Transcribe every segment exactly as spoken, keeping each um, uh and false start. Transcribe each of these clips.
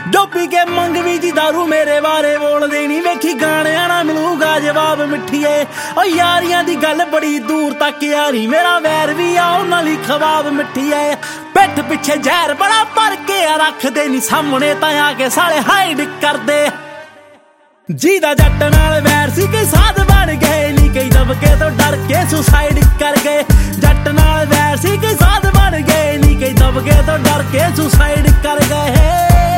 ਡੋਬੀ ਕੇ ਮੰਗਵੀ ਜੀ ਦਾਰੂ ਮੇਰੇ ਬਾਰੇ ਬੋਲਦੇ ਨੀ, ਵੇਖੀ ਗਾਣਿਆਂ ਨਾ ਮਿਲੂਗਾ ਜਵਾਬ ਮਿੱਠੀਏ। ਓ ਯਾਰੀਆਂ ਦੀ ਗੱਲ ਬੜੀ ਦੂਰ ਤੱਕ ਯਾਰੀ, ਮੇਰਾ ਵੈਰ ਵੀ ਆ ਉਹਨਾਂ ਲਈ ਖਵਾਬ ਮਿੱਠੀਏ। ਪਿੱਠ ਪਿੱਛੇ ਜ਼ਹਿਰ ਬੜਾ ਭਰ ਕੇ ਰੱਖਦੇ ਨੀ, ਸਾਹਮਣੇ ਤਾਂ ਆ ਕੇ ਸਾਲੇ ਹਾਈਡ ਕਰਦੇ। ਜਿਹਦਾ ਜੱਟ ਨਾਲ ਵੈਰ ਸੀ ਕਈ ਸਾਧ ਬਣ ਗਏ ਨੀ, ਕਈ ਦਬਕੇ ਤੋਂ ਡਰ ਕੇ ਸੁਸਾਈਡ ਕਰ ਗਏ। ਜੱਟ ਨਾਲ ਵੈਰ ਸੀ ਕਈ ਸਾਧ ਬਣ ਗਏ ਨੀ, ਕਈ ਦਬਕੇ ਤੋਂ ਡਰ ਕੇ ਸੁਸਾਈਡ ਕਰ ਗਏ।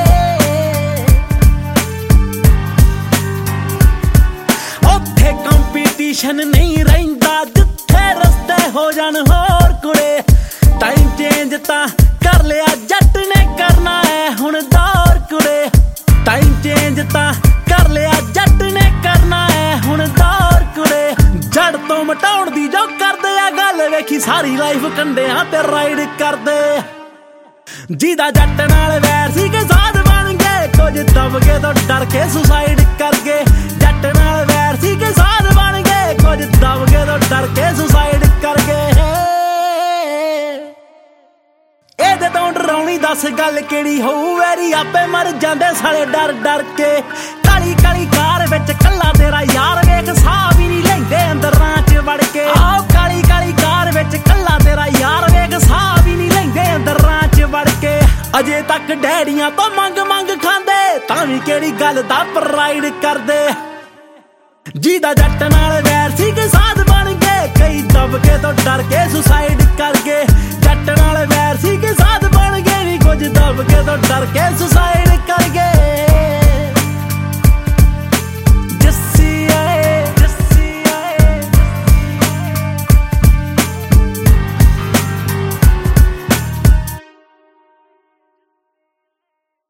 ਉੱਥੇ ਕੰਪੀਟੀਸ਼ਨ ਨਹੀਂ ਰਹਿੰਦਾ ਜਿੱਥੇ ਰਸਤੇ ਹੋ ਜਾਣ ਹੋਰ ਕੁੜੇ। ਟਾਈਮ ਚੇਂਜ ਤਾਂ ਕਰ ਲਿਆ ਜੱਟ ਨੇ, ਕਰਨਾ ਹੈ ਹੁਣ ਦੌਰ ਕੁੜੇ। ਟਾਈਮ ਚੇਂਜ ਤਾਂ ਕਰ ਲਿਆ ਜੱਟ ਨੇ, ਕਰਨਾ ਹੈ ਹੁਣ ਦੌਰ ਕੁੜੇ। ਜੜ ਤੋਂ ਮਟਾਉਣ ਦੀ ਜੋ ਕਰਦੇ ਆ ਗੱਲ, ਵੇਖੀ ਸਾਰੀ ਲਾਈਫ ਕੰਡਿਆਂ ਤੇ ਰਾਈਡ ਕਰਦੇ। ਜਿਹਦਾ ਜੱਟ ਨਾਲ ਵੈਰ ਸੀ ਕਿ ਸਾਧ ਬਣ ਗਏ, ਕੁਝ ਦਬਕੇ ਤੋਂ ਡਰ ਕੇ ਸੁਸਾਈਡ ਕਰ ਗਏ। ਜੱਟ ਨਾਲ ਵੈਰ ਸੀ ਕਿ ਸਾਧ ਬਣ ਗਏ, ਕੁਝ ਦਬਕੇ ਤੋਂ ਡਰ ਕੇ ਸੁਸਾਈਡ ਕਰ ਗਏ। ਇਹਦੇ ਤੋਂ ਡਰਾਉਣੀ ਦੱਸ ਗੱਲ ਕਿਹੜੀ ਹੋਊ, ਵੈਰੀ ਆਪੇ ਮਰ ਜਾਂਦੇ ਸਾਲੇ ਡਰ ਡਰ ਕੇ। ਕਾਲੀ ਕਾਲੀ ਕਾਰ ਵਿੱਚ ਕੱਲਾ ਤੇਰਾ ਯਾਰ, ਵੇਖ ਸਾਹ ਵੀ ਨਹੀਂ ਲੈਂਦੇ ਅੰਦਰਾਂ ਚ ਵੜ ਕੇ। ਆਓ ਕਾਲੀ ਕਾਲੀ ਕਾਰ ਵਿੱਚ ਕੱਲਾ ਤੇਰਾ ਯਾਰ, ਵੇਖ ਸਾਹ ਵੀ ਨਹੀਂ ਲੈਂਦੇ ਅੰਦਰਾਂ ਚ ਵੜ ਕੇ। ਅਜੇ ਤੱਕ ਡੈਡੀਆਂ ਤੋਂ ਮੰਗ ਮੰਗ ਖਾਂਦੇ, ਤਾਂ ਵੀ ਕਿਹੜੀ ਗੱਲ ਦਾ ਪ੍ਰਾਈਡ ਕਰਦੇ। ਜਿਹਦਾ ਜੱਟ ਨਾਲ ਵੈਰ ਸੀ ਕਿ ਸਾਧ ਬਣ ਗਏ, ਕਈ ਦਬਕੇ ਤੋਂ ਡਰ ਕੇ ਸੁਸਾਈਡ ਕਰ ਗਏ। ਜੱਟ ਨਾਲ ਵੈਰ ਸੀ ਕਿ ਸਾਧ ਬਣ ਗਏ ਨੀ, ਕੁਝ ਦਬਕੇ ਤੋਂ ਡਰ ਕੇ ਸੁਸਾਈਡ